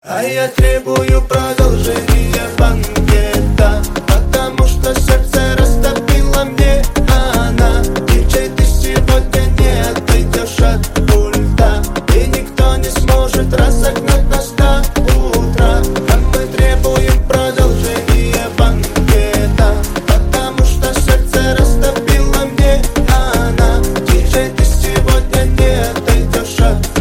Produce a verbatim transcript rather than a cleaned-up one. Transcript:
А я требую продолжения банкета, потому что сердце растопила мне она. Диджей, ты сегодня не отойдешь от пульта, и никто не сможет разогнать нас до утра. А мы требуем продолжения банкета, потому что сердце растопила мне она. Диджей, ты сегодня не отойдешь от